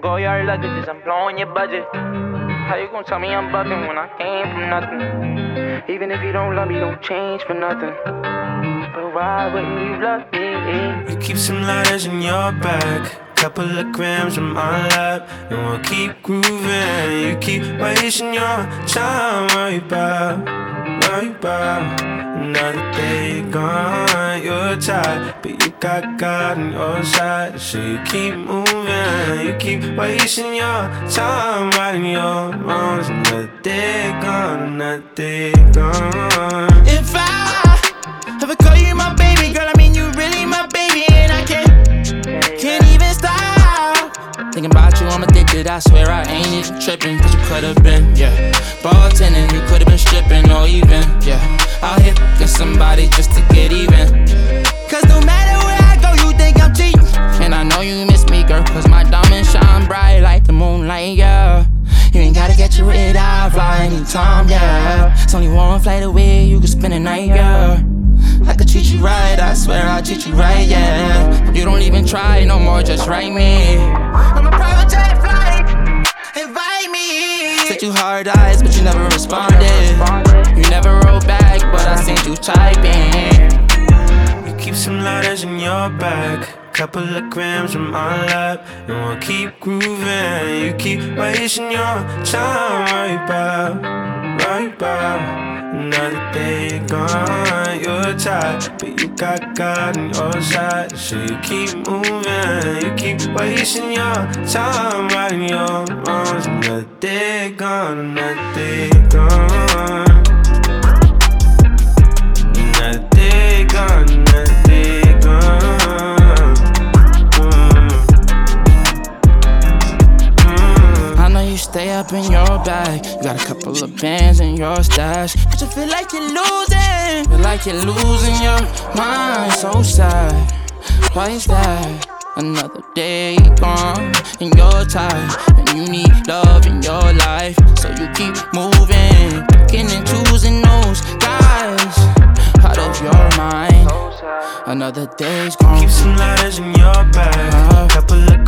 all your luggages, I'm blowing your budget. How you gon' tell me I'm bugging when I came from nothing? Even if you don't love me, don't change for nothing. But why wouldn't you love me? You keep some lighters in your bag, couple of grams on my lap, and we'll keep grooving. You keep wasting your time. Worry about another day gone. You're tired, but you got God on your side, so you keep moving. You keep wasting your time writing your wrongs. Another day gone, another day gone. If I ever call you my baby girl, I mean you really my baby, and I can't even stop thinking about you. I'm addicted, I swear I ain't even tripping. Cause you could've been, yeah, bartending, you could've been stripping, or even, yeah, out here fucking somebody just to get even. Cause no matter where I go, you think I'm cheating. And I know you miss me, girl, cause my diamonds shine bright like the moonlight, yeah. You ain't gotta get your red eye, fly anytime, yeah. It's only one flight away, you can spend a night, yeah. I could treat you right, I swear I'll treat you right, yeah. You don't even try no more, just write me. I'm a private jet flight, invite me. Sent you hard eyes, but you never responded. You never wrote back, but I seen you typing. You keep some lighters in your bag, couple of grams on my lap, and we'll keep grooving. You keep wasting your time. Worry about another day gone. You're tired, but you got God on your side, so you keep moving. You keep wasting your time writing your wrongs. Another day gone, another day gone. Another day gone, another day gone. I know you stay up in your bag, you got a couple of bands in your stash, but you feel like you're losing. Feel like you're losing your mind, so sad. Why is that? Another day gone, and you're tired, and you need love in your life, so you keep moving, picking and choosing those guys out of your mind. Another day's gone. Keep some lighters in your bag, couple of